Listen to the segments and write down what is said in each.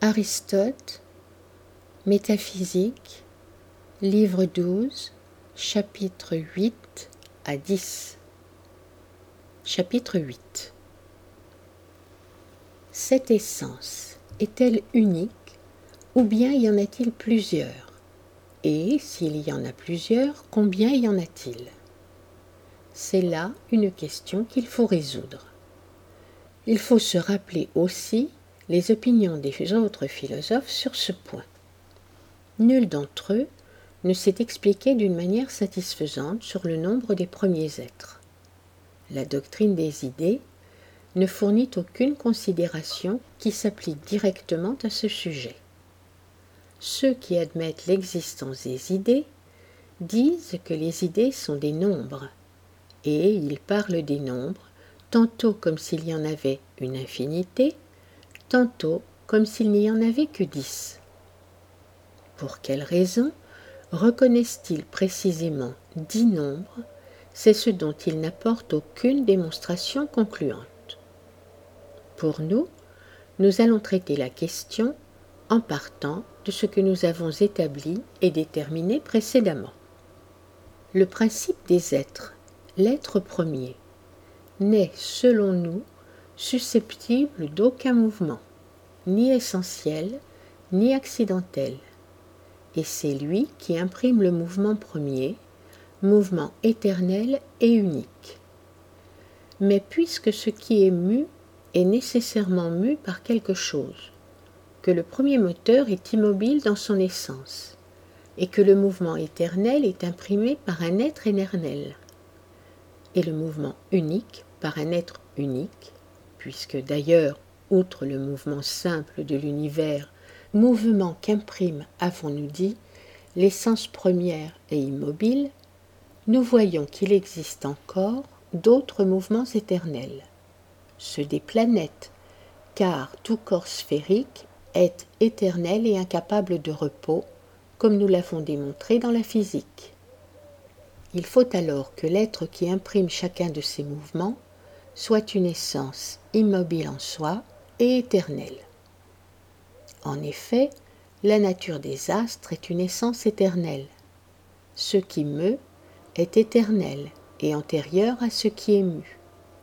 Aristote, Métaphysique, livre 12, chapitre 8 à 10. Chapitre 8. Cette essence est-elle unique ou bien y en a-t-il plusieurs? Et s'il y en a plusieurs, combien y en a-t-il? C'est là une question qu'il faut résoudre. Il faut se rappeler aussi les opinions des autres philosophes sur ce point. Nul d'entre eux ne s'est expliqué d'une manière satisfaisante sur le nombre des premiers êtres. La doctrine des idées ne fournit aucune considération qui s'applique directement à ce sujet. Ceux qui admettent l'existence des idées disent que les idées sont des nombres, et ils parlent des nombres tantôt comme s'il y en avait une infinité, tantôt comme s'il n'y en avait que 10. Pour quelle raison reconnaissent-ils précisément 10 nombres? C'est ce dont ils n'apportent aucune démonstration concluante. Pour nous, nous allons traiter la question en partant de ce que nous avons établi et déterminé précédemment. Le principe des êtres, l'être premier, n'est, selon nous, susceptible d'aucun mouvement, ni essentiel, ni accidentel. Et c'est lui qui imprime le mouvement premier, mouvement éternel et unique. Mais puisque ce qui est mu est nécessairement mu par quelque chose, que le premier moteur est immobile dans son essence, et que le mouvement éternel est imprimé par un être éternel, et le mouvement unique par un être unique, puisque d'ailleurs, outre le mouvement simple de l'univers, mouvement qu'imprime, avons-nous dit, l'essence première et immobile, nous voyons qu'il existe encore d'autres mouvements éternels, ceux des planètes, car tout corps sphérique est éternel et incapable de repos, comme nous l'avons démontré dans la physique. Il faut alors que l'être qui imprime chacun de ces mouvements soit une essence immobile en soi et éternelle. En effet, la nature des astres est une essence éternelle. Ce qui meut est éternel et antérieur à ce qui est mu.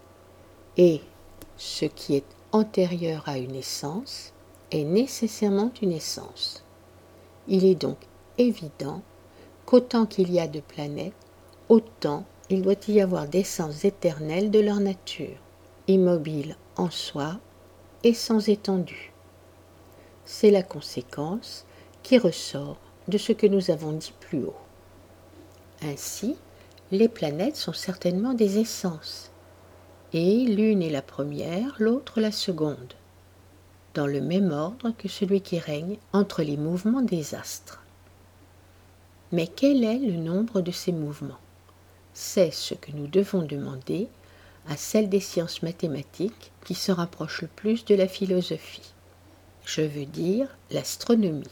Et ce qui est antérieur à une essence est nécessairement une essence. Il est donc évident qu'autant qu'il y a de planètes, autant il doit y avoir d'essences éternelles de leur nature, immobiles en soi et sans étendue. C'est la conséquence qui ressort de ce que nous avons dit plus haut. Ainsi, les planètes sont certainement des essences, et l'une est la première, l'autre la seconde, dans le même ordre que celui qui règne entre les mouvements des astres. Mais quel est le nombre de ces mouvements? C'est ce que nous devons demander à celle des sciences mathématiques qui se rapproche le plus de la philosophie. Je veux dire l'astronomie.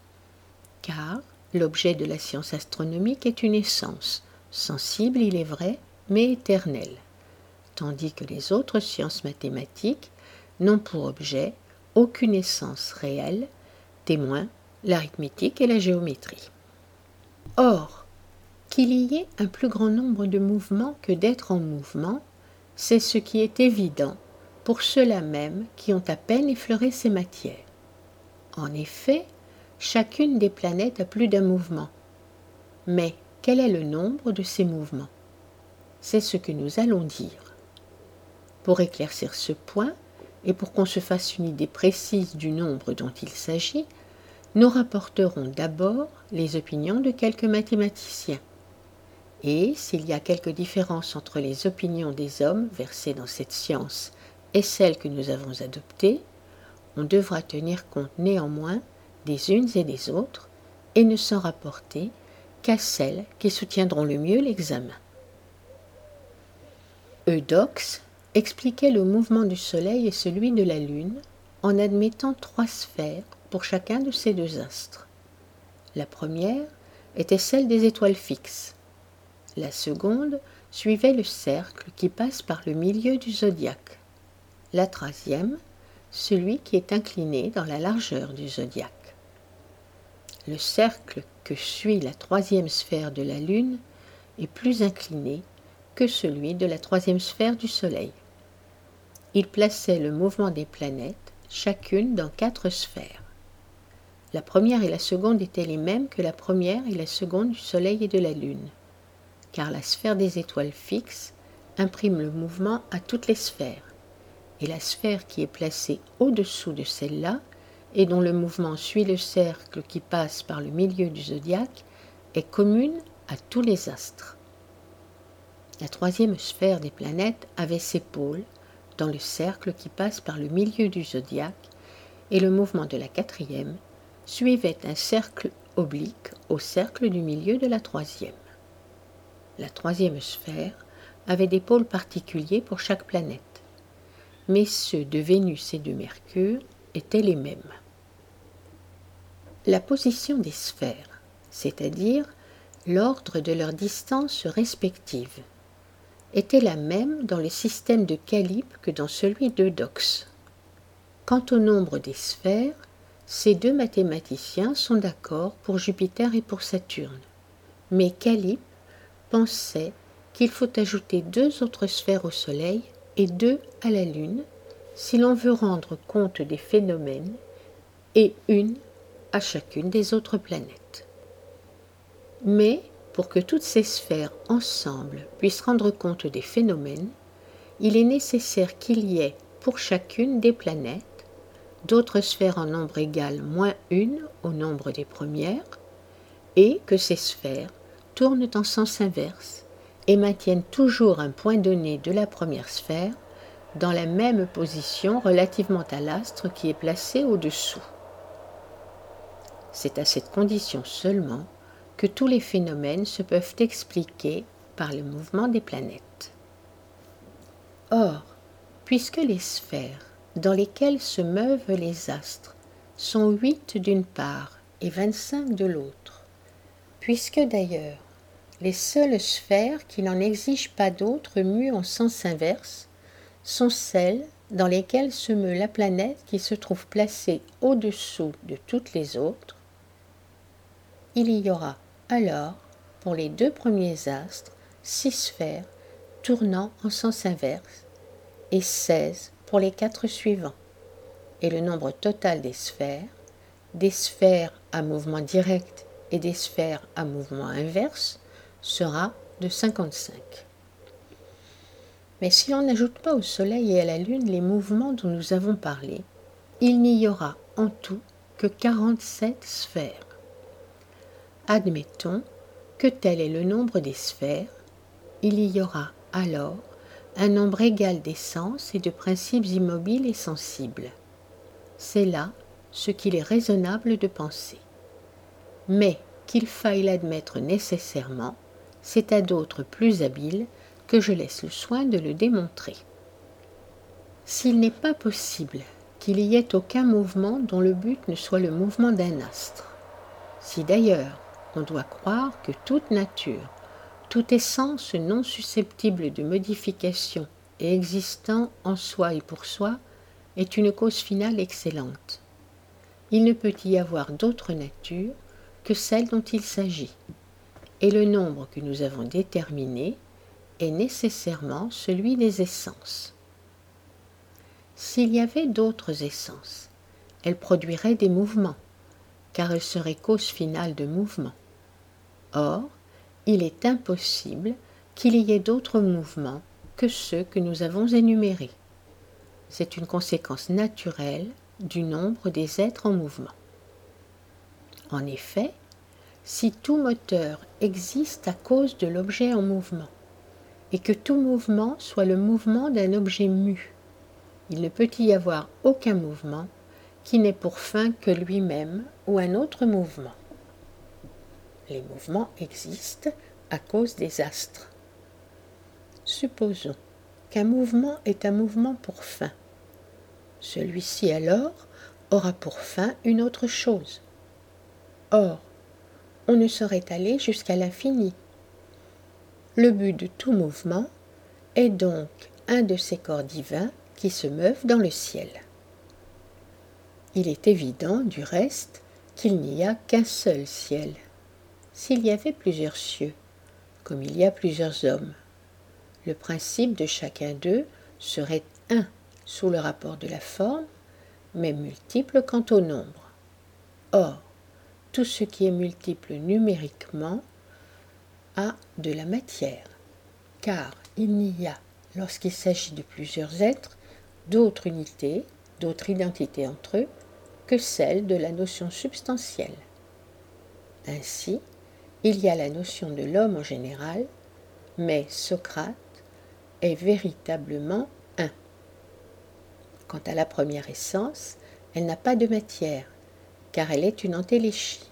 Car l'objet de la science astronomique est une essence, sensible il est vrai, mais éternelle, tandis que les autres sciences mathématiques n'ont pour objet aucune essence réelle, témoin l'arithmétique et la géométrie. Or, qu'il y ait un plus grand nombre de mouvements que d'êtres en mouvement, c'est ce qui est évident pour ceux-là même qui ont à peine effleuré ces matières. En effet, chacune des planètes a plus d'un mouvement. Mais quel est le nombre de ces mouvements? C'est ce que nous allons dire. Pour éclaircir ce point, et pour qu'on se fasse une idée précise du nombre dont il s'agit, nous rapporterons d'abord les opinions de quelques mathématiciens. Et s'il y a quelque différence entre les opinions des hommes versés dans cette science et celles que nous avons adoptées, on devra tenir compte néanmoins des unes et des autres et ne s'en rapporter qu'à celles qui soutiendront le mieux l'examen. Eudoxe expliquait le mouvement du Soleil et celui de la Lune en admettant 3 sphères pour chacun de ces 2 astres. La première était celle des étoiles fixes. La seconde suivait le cercle qui passe par le milieu du zodiaque. La troisième, celui qui est incliné dans la largeur du zodiaque. Le cercle que suit la troisième sphère de la Lune est plus incliné que celui de la troisième sphère du Soleil. Il plaçait le mouvement des planètes, chacune dans 4 sphères. La première et la seconde étaient les mêmes que la première et la seconde du Soleil et de la Lune, car la sphère des étoiles fixe imprime le mouvement à toutes les sphères, et la sphère qui est placée au-dessous de celle-là, et dont le mouvement suit le cercle qui passe par le milieu du zodiaque, est commune à tous les astres. La troisième sphère des planètes avait ses pôles dans le cercle qui passe par le milieu du zodiaque, et le mouvement de la quatrième suivait un cercle oblique au cercle du milieu de la troisième. La troisième sphère avait des pôles particuliers pour chaque planète, mais ceux de Vénus et de Mercure étaient les mêmes. La position des sphères, c'est-à-dire l'ordre de leurs distances respectives, était la même dans le système de Callippe que dans celui d'Eudoxe. Quant au nombre des sphères, ces 2 mathématiciens sont d'accord pour Jupiter et pour Saturne, mais Callippe pensait qu'il faut ajouter 2 autres sphères au Soleil et 2 à la Lune si l'on veut rendre compte des phénomènes, et une à chacune des autres planètes. Mais pour que toutes ces sphères ensemble puissent rendre compte des phénomènes, il est nécessaire qu'il y ait pour chacune des planètes d'autres sphères en nombre égal moins 1 au nombre des premières, et que ces sphères tournent en sens inverse et maintiennent toujours un point donné de la première sphère dans la même position relativement à l'astre qui est placé au-dessous. C'est à cette condition seulement que tous les phénomènes se peuvent expliquer par le mouvement des planètes. Or, puisque les sphères dans lesquelles se meuvent les astres sont 8 d'une part et 25 de l'autre, puisque d'ailleurs les seules sphères qui n'en exigent pas d'autres mues en sens inverse sont celles dans lesquelles se meut la planète qui se trouve placée au-dessous de toutes les autres, il y aura alors, pour les 2 premiers astres, 6 sphères tournant en sens inverse et 16 pour les 4 suivants, et le nombre total des sphères à mouvement direct et des sphères à mouvement inverse, sera de 55. Mais si l'on n'ajoute pas au Soleil et à la Lune les mouvements dont nous avons parlé, il n'y aura en tout que 47 sphères. Admettons que tel est le nombre des sphères, il y aura alors un nombre égal d'essences et de principes immobiles et sensibles. C'est là ce qu'il est raisonnable de penser. Mais qu'il faille l'admettre nécessairement, c'est à d'autres plus habiles que je laisse le soin de le démontrer. S'il n'est pas possible qu'il y ait aucun mouvement dont le but ne soit le mouvement d'un astre, si d'ailleurs on doit croire que toute nature, toute essence non susceptible de modification et existant en soi et pour soi, est une cause finale excellente, il ne peut y avoir d'autre nature que celle dont il s'agit, et le nombre que nous avons déterminé est nécessairement celui des essences. S'il y avait d'autres essences, elles produiraient des mouvements, car elles seraient cause finale de mouvement. Or, il est impossible qu'il y ait d'autres mouvements que ceux que nous avons énumérés. C'est une conséquence naturelle du nombre des êtres en mouvement. En effet, si tout moteur existe à cause de l'objet en mouvement, et que tout mouvement soit le mouvement d'un objet mu, il ne peut y avoir aucun mouvement qui n'ait pour fin que lui-même ou un autre mouvement. Les mouvements existent à cause des astres. Supposons qu'un mouvement est un mouvement pour fin. Celui-ci alors aura pour fin une autre chose. Or, on ne saurait aller jusqu'à l'infini. Le but de tout mouvement est donc un de ces corps divins qui se meuvent dans le ciel. Il est évident, du reste, qu'il n'y a qu'un seul ciel. S'il y avait plusieurs cieux, comme il y a plusieurs hommes, le principe de chacun d'eux serait un sous le rapport de la forme, mais multiple quant au nombre. Or, tout ce qui est multiple numériquement a de la matière, car il n'y a, lorsqu'il s'agit de plusieurs êtres, d'autre unité, d'autre identité entre eux, que celle de la notion substantielle. Ainsi, il y a la notion de l'homme en général, mais Socrate est véritablement un. Quant à la première essence, elle n'a pas de matière, car elle est une entéléchie.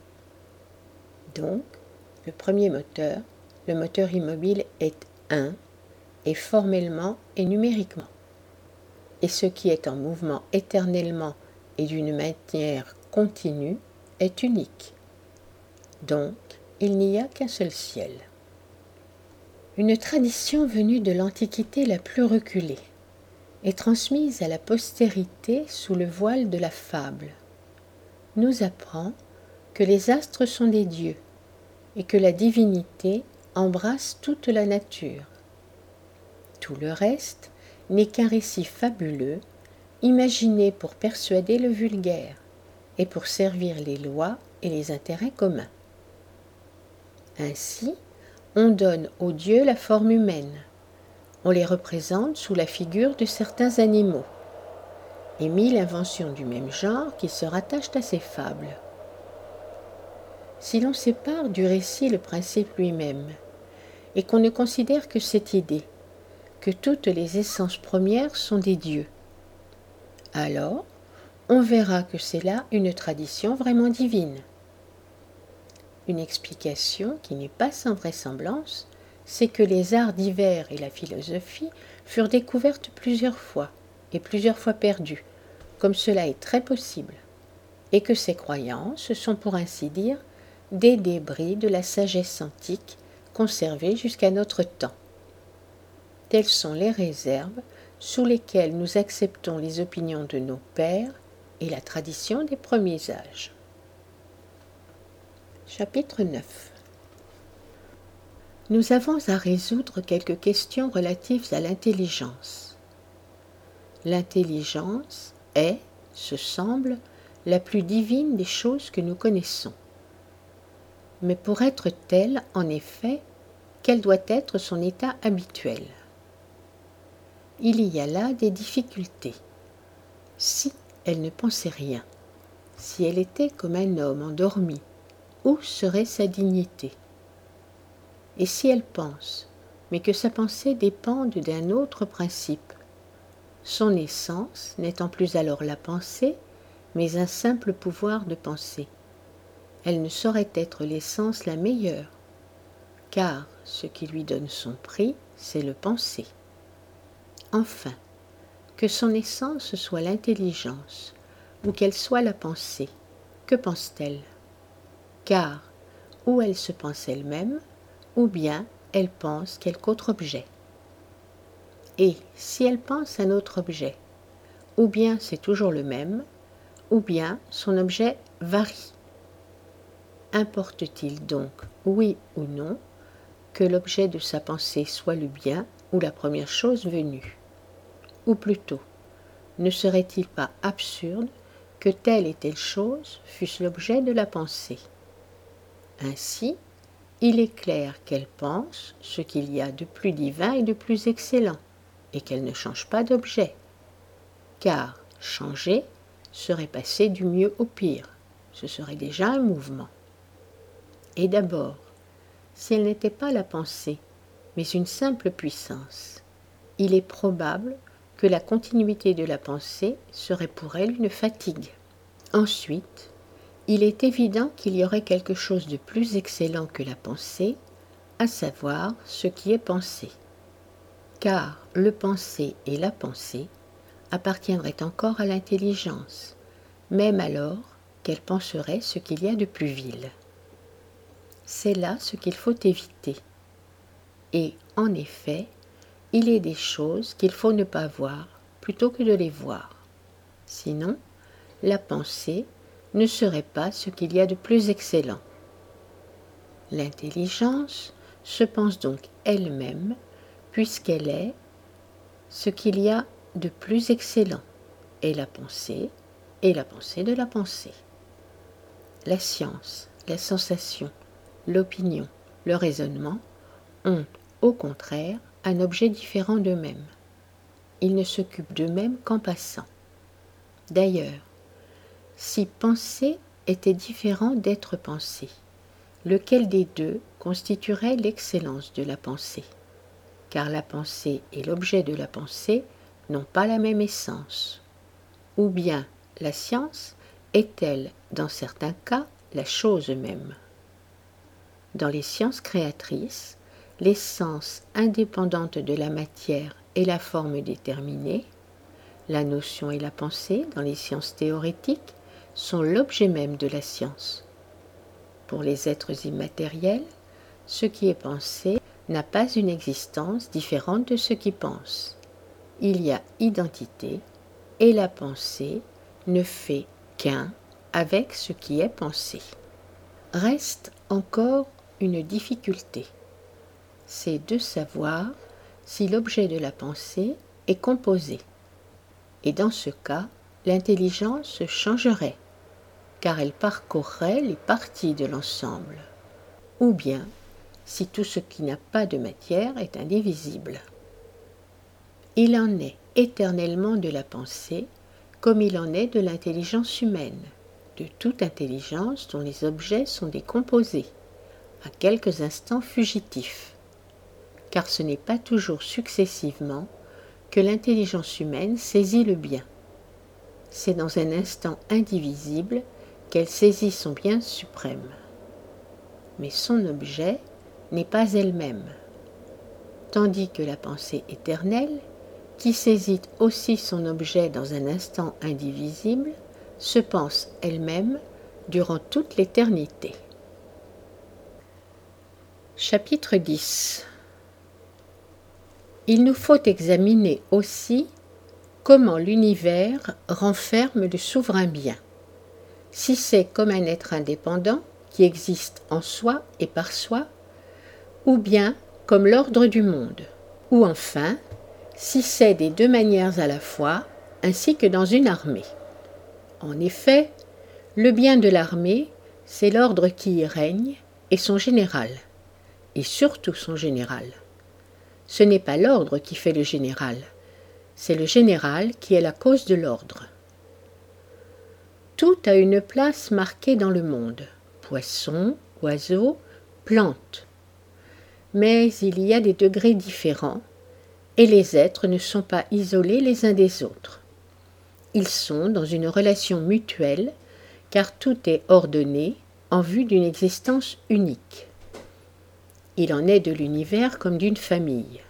Donc, le premier moteur, le moteur immobile, est un, et formellement et numériquement. Et ce qui est en mouvement éternellement et d'une manière continue est unique. Donc, il n'y a qu'un seul ciel. Une tradition venue de l'Antiquité la plus reculée et transmise à la postérité sous le voile de la fable, nous apprend que les astres sont des dieux et que la divinité embrasse toute la nature. Tout le reste n'est qu'un récit fabuleux, imaginé pour persuader le vulgaire et pour servir les lois et les intérêts communs. Ainsi, on donne aux dieux la forme humaine, on les représente sous la figure de certains animaux, et 1000 inventions du même genre qui se rattachent à ces fables. Si l'on sépare du récit le principe lui-même, et qu'on ne considère que cette idée, que toutes les essences premières sont des dieux, alors on verra que c'est là une tradition vraiment divine. Une explication qui n'est pas sans vraisemblance, c'est que les arts divers et la philosophie furent découvertes plusieurs fois, et plusieurs fois perdues, comme cela est très possible, et que ces croyances sont pour ainsi dire des débris de la sagesse antique conservés jusqu'à notre temps. Telles sont les réserves sous lesquelles nous acceptons les opinions de nos pères et la tradition des premiers âges. Chapitre 9. Nous avons à résoudre quelques questions relatives à l'intelligence. L'intelligence est, ce semble, la plus divine des choses que nous connaissons. Mais pour être telle, en effet, quel doit être son état habituel? Il y a là des difficultés. Si elle ne pensait rien, si elle était comme un homme endormi, où serait sa dignité? Et si elle pense, mais que sa pensée dépende d'un autre principe, son essence n'étant plus alors la pensée, mais un simple pouvoir de penser, elle ne saurait être l'essence la meilleure, car ce qui lui donne son prix, c'est le penser. Enfin, que son essence soit l'intelligence, ou qu'elle soit la pensée, que pense-t-elle? Car, ou elle se pense elle-même, ou bien elle pense quelque autre objet. Et si elle pense un autre objet, ou bien c'est toujours le même, ou bien son objet varie. Importe-t-il donc, oui ou non, que l'objet de sa pensée soit le bien ou la première chose venue? Ou plutôt, ne serait-il pas absurde que telle et telle chose fussent l'objet de la pensée? Ainsi, il est clair qu'elle pense ce qu'il y a de plus divin et de plus excellent, et qu'elle ne change pas d'objet, car changer serait passer du mieux au pire, ce serait déjà un mouvement. Et d'abord, si elle n'était pas la pensée, mais une simple puissance, il est probable que la continuité de la pensée serait pour elle une fatigue. Ensuite, il est évident qu'il y aurait quelque chose de plus excellent que la pensée, à savoir ce qui est pensé. Car le penser et la pensée appartiendraient encore à l'intelligence, même alors qu'elle penserait ce qu'il y a de plus vil. C'est là ce qu'il faut éviter. Et, en effet, il est des choses qu'il faut ne pas voir plutôt que de les voir. Sinon, la pensée ne serait pas ce qu'il y a de plus excellent. L'intelligence se pense donc elle-même, puisqu'elle est ce qu'il y a de plus excellent, et la pensée de la pensée. La science, la sensation, l'opinion, le raisonnement ont, au contraire, un objet différent d'eux-mêmes. Ils ne s'occupent d'eux-mêmes qu'en passant. D'ailleurs, si penser était différent d'être pensé, lequel des deux constituerait l'excellence de la pensée? Car la pensée et l'objet de la pensée n'ont pas la même essence. Ou bien la science est-elle, dans certains cas, la chose même? Dans les sciences créatrices, l'essence indépendante de la matière et la forme déterminée, la notion et la pensée, dans les sciences théorétiques, sont l'objet même de la science. Pour les êtres immatériels, ce qui est pensé n'a pas une existence différente de ce qui pense. Il y a identité, et la pensée ne fait qu'un avec ce qui est pensé. Reste encore une difficulté, c'est de savoir si l'objet de la pensée est composé. Et dans ce cas, l'intelligence changerait, car elle parcourrait les parties de l'ensemble. Ou bien, si tout ce qui n'a pas de matière est indivisible. Il en est éternellement de la pensée, comme il en est de l'intelligence humaine, de toute intelligence dont les objets sont des composés, à quelques instants fugitifs. Car ce n'est pas toujours successivement que l'intelligence humaine saisit le bien. C'est dans un instant indivisible qu'elle saisit son bien suprême. Mais son objet n'est pas elle-même, tandis que la pensée éternelle, qui saisit aussi son objet dans un instant indivisible, se pense elle-même durant toute l'éternité. Chapitre 10. Il nous faut examiner aussi comment l'univers renferme le souverain bien, si c'est comme un être indépendant qui existe en soi et par soi, ou bien comme l'ordre du monde, ou enfin, si c'est des deux manières à la fois, ainsi que dans une armée. En effet, le bien de l'armée, c'est l'ordre qui y règne et son général, et surtout son général. Ce n'est pas l'ordre qui fait le général, c'est le général qui est la cause de l'ordre. Tout a une place marquée dans le monde, poissons, oiseaux, plantes. Mais il y a des degrés différents, et les êtres ne sont pas isolés les uns des autres. Ils sont dans une relation mutuelle, car tout est ordonné en vue d'une existence unique. Il en est de l'univers comme d'une famille.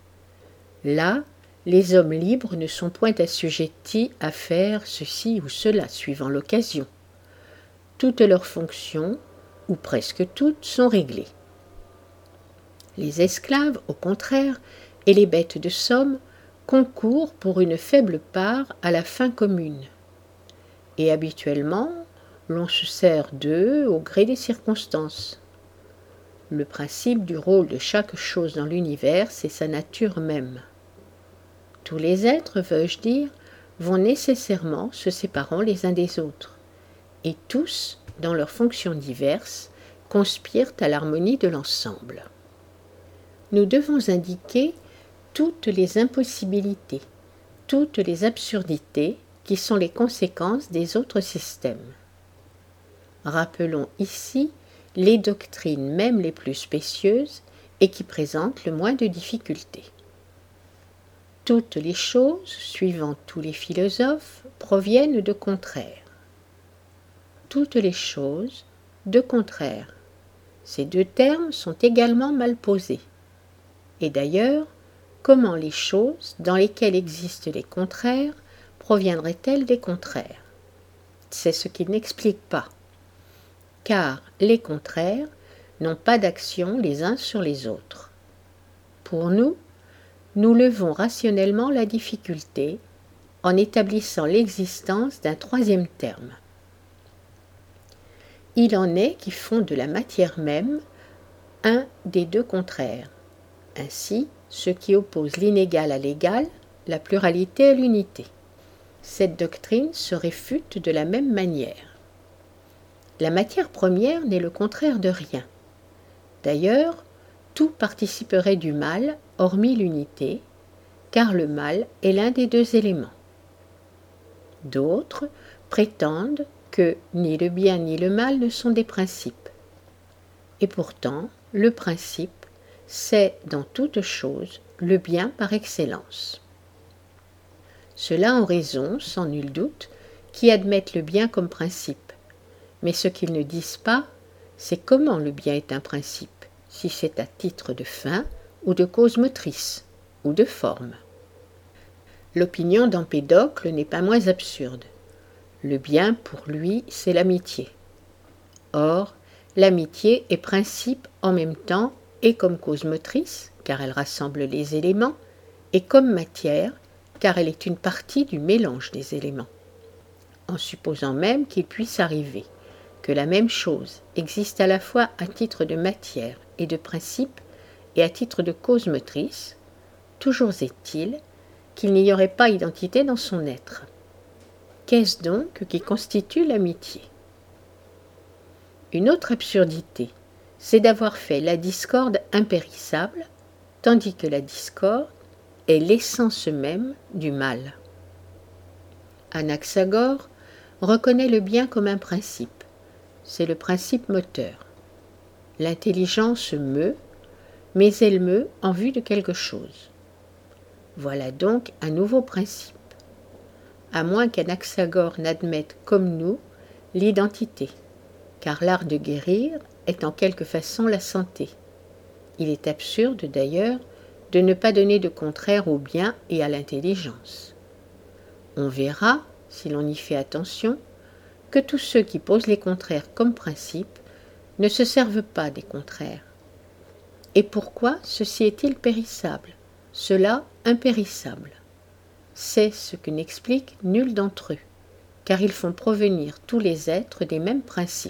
Là, les hommes libres ne sont point assujettis à faire ceci ou cela, suivant l'occasion. Toutes leurs fonctions, ou presque toutes, sont réglées. Les esclaves, au contraire, et les bêtes de somme concourent pour une faible part à la fin commune. Et habituellement, l'on se sert d'eux au gré des circonstances. Le principe du rôle de chaque chose dans l'univers, c'est sa nature même. Tous les êtres, veux-je dire, vont nécessairement se séparant les uns des autres, et tous, dans leurs fonctions diverses, conspirent à l'harmonie de l'ensemble. Nous devons indiquer toutes les impossibilités, toutes les absurdités qui sont les conséquences des autres systèmes. Rappelons ici les doctrines même les plus spécieuses et qui présentent le moins de difficultés. Toutes les choses, suivant tous les philosophes, proviennent de contraires. Toutes les choses, de contraires. Ces deux termes sont également mal posés. Et d'ailleurs, comment les choses, dans lesquelles existent les contraires, proviendraient-elles des contraires? C'est ce qu'il n'explique pas. Car les contraires n'ont pas d'action les uns sur les autres. Pour nous, nous levons rationnellement la difficulté, en établissant l'existence d'un troisième terme. Il en est qui font de la matière même un des deux contraires. Ainsi, ce qui oppose l'inégal à l'égal, la pluralité à l'unité. Cette doctrine se réfute de la même manière. La matière première n'est le contraire de rien. D'ailleurs, tout participerait du mal, hormis l'unité, car le mal est l'un des deux éléments. D'autres prétendent que ni le bien ni le mal ne sont des principes. Et pourtant, le principe, c'est dans toute chose le bien par excellence. Ceux-là ont raison, sans nul doute, qui admettent le bien comme principe. Mais ce qu'ils ne disent pas, c'est comment le bien est un principe, si c'est à titre de fin ou de cause motrice, ou de forme. L'opinion d'Empédocle n'est pas moins absurde. Le bien, pour lui, c'est l'amitié. Or, l'amitié est principe en même temps et comme cause motrice, car elle rassemble les éléments, et comme matière, car elle est une partie du mélange des éléments. En supposant même qu'il puisse arriver que la même chose existe à la fois à titre de matière et de principe et à titre de cause motrice, toujours est-il qu'il n'y aurait pas identité dans son être. Qu'est-ce donc qui constitue l'amitié ? Une autre absurdité, c'est d'avoir fait la discorde impérissable, tandis que la discorde est l'essence même du mal. Anaxagore reconnaît le bien comme un principe. C'est le principe moteur. L'intelligence meut, mais elle meut en vue de quelque chose. Voilà donc un nouveau principe, à moins qu'Anaxagore n'admette comme nous l'identité, car l'art de guérir est en quelque façon la santé. Il est absurde d'ailleurs de ne pas donner de contraire au bien et à l'intelligence. On verra, si l'on y fait attention, que tous ceux qui posent les contraires comme principe ne se servent pas des contraires. Et pourquoi ceci est-il périssable, cela impérissable ? C'est ce que n'explique nul d'entre eux, car ils font provenir tous les êtres des mêmes principes.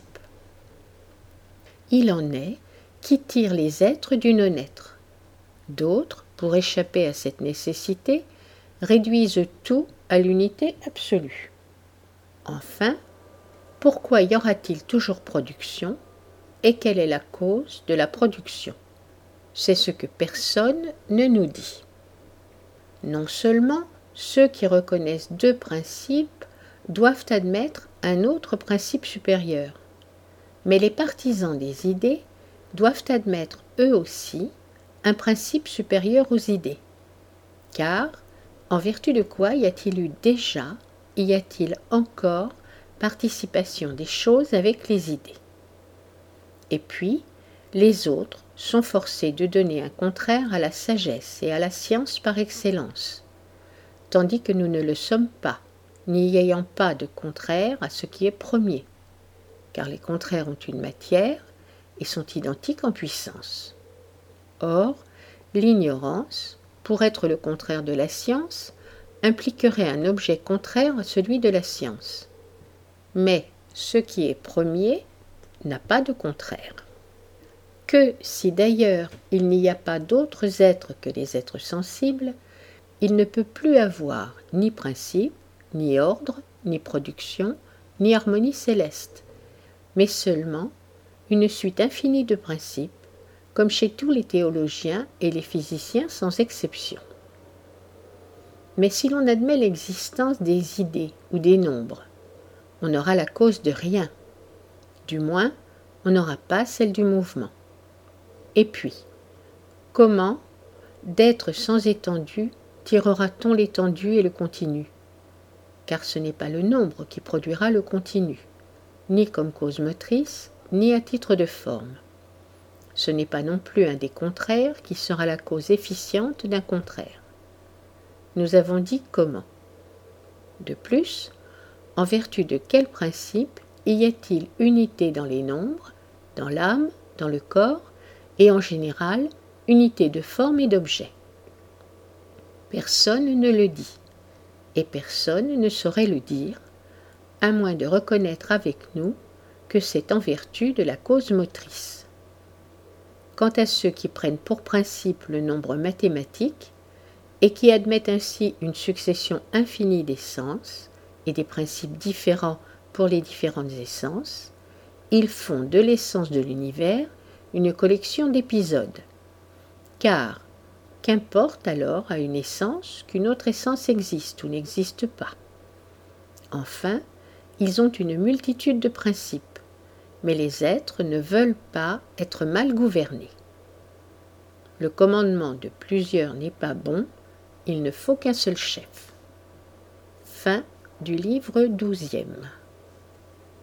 Il en est qui tirent les êtres du non-être. D'autres, pour échapper à cette nécessité, réduisent tout à l'unité absolue. Enfin, pourquoi y aura-t-il toujours production et quelle est la cause de la production ? C'est ce que personne ne nous dit. Non seulement ceux qui reconnaissent deux principes doivent admettre un autre principe supérieur, mais les partisans des idées doivent admettre eux aussi un principe supérieur aux idées. Car, en vertu de quoi y a-t-il eu déjà, y a-t-il encore participation des choses avec les idées ? Et puis, les autres sont forcés de donner un contraire à la sagesse et à la science par excellence, tandis que nous ne le sommes pas, n'y ayant pas de contraire à ce qui est premier, car les contraires ont une matière et sont identiques en puissance. Or, l'ignorance, pour être le contraire de la science, impliquerait un objet contraire à celui de la science. Mais ce qui est premier n'a pas de contraire. Que si d'ailleurs il n'y a pas d'autres êtres que les êtres sensibles, il ne peut plus avoir ni principe, ni ordre, ni production, ni harmonie céleste, mais seulement une suite infinie de principes, comme chez tous les théologiens et les physiciens sans exception. Mais si l'on admet l'existence des idées ou des nombres, on aura la cause de rien, du moins on n'aura pas celle du mouvement. Et puis, comment, d'être sans étendue, tirera-t-on l'étendue et le continu ? Car ce n'est pas le nombre qui produira le continu, ni comme cause motrice, ni à titre de forme. Ce n'est pas non plus un des contraires qui sera la cause efficiente d'un contraire. Nous avons dit comment. De plus, en vertu de quel principe y a-t-il unité dans les nombres, dans l'âme, dans le corps, et en général, unité de forme et d'objet ? Personne ne le dit. et personne ne saurait le dire, à moins de reconnaître avec nous que c'est en vertu de la cause motrice. Quant à ceux qui prennent pour principe le nombre mathématique et qui admettent ainsi une succession infinie d'essences et des principes différents pour les différentes essences, ils font de l'essence de l'univers une collection d'épisodes. Car, qu'importe alors à une essence qu'une autre essence existe ou n'existe pas. Enfin, ils ont une multitude de principes, mais les êtres ne veulent pas être mal gouvernés. Le commandement de plusieurs n'est pas bon, il ne faut qu'un seul chef. Fin du livre 12e.